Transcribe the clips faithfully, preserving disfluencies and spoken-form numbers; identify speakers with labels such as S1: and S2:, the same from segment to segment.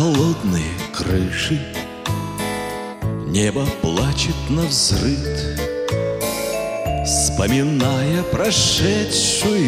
S1: холодные крыши, небо плачет навзрыд, вспоминая прошедшую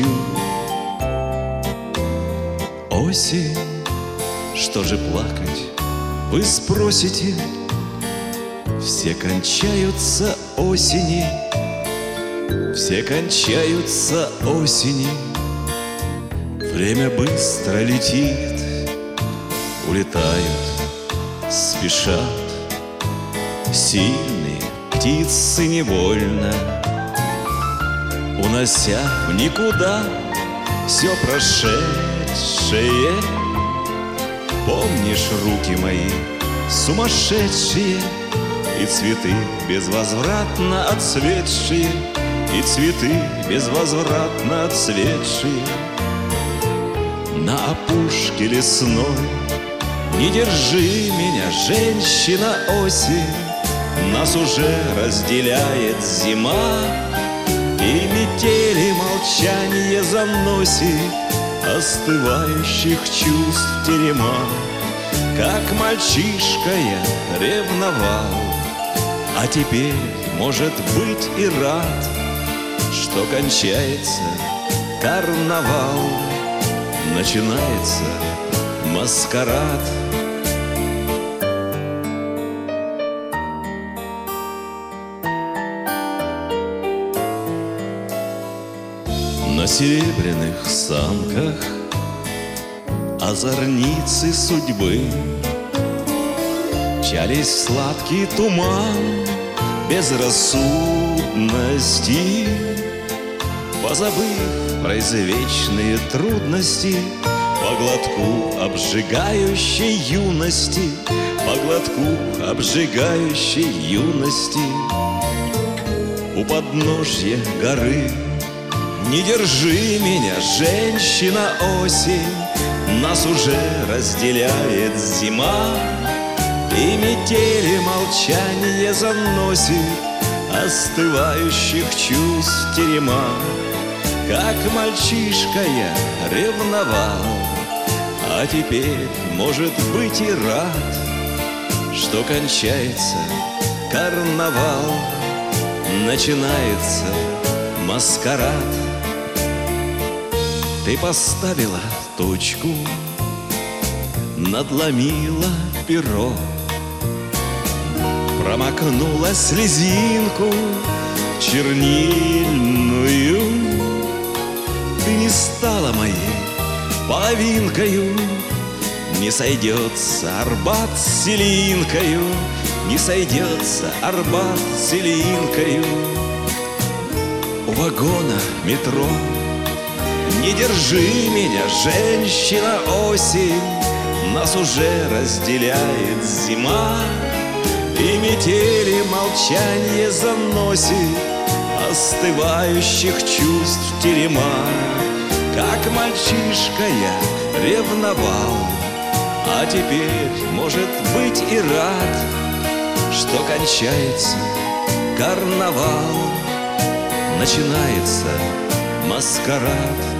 S1: осень. Что же плакать, вы спросите? Все кончаются осени, все кончаются осени. Время быстро летит, улетают, спешат сильные птицы невольно, унося в никуда все прошедшее. Помнишь руки мои сумасшедшие, и цветы безвозвратно отцветшие, и цветы безвозвратно отцветшие. На опушке лесной не держи меня, женщина, осень. Нас уже разделяет зима, и метели молчание заносит остывающих чувств терема. Как мальчишка я ревновал, а теперь, может быть, и рад, что кончается карнавал, начинается маскарад. На серебряных санках озорницы судьбы мчались в сладкий туман безрассудности, позабыв про извечные трудности, по глотку обжигающей юности, по глотку обжигающей юности. У подножья горы не держи меня, женщина, осень. Нас уже разделяет зима, и метели молчание заносит остывающих чувств терема. Как мальчишка я ревновал, а теперь, может быть, и рад, что кончается карнавал, начинается маскарад. Ты поставила точку, надломила перо, промокнула слезинку чернильную. Ты не стала моей половинкою, не сойдется Арбат с Селинкою, не сойдется Арбат с Селинкою. У вагона метро не держи меня, женщина, осень. Нас уже разделяет зима, и метели молчание заносит остывающих чувств терема. Как мальчишка я ревновал, а теперь, может быть, и рад, что кончается карнавал, начинается маскарад.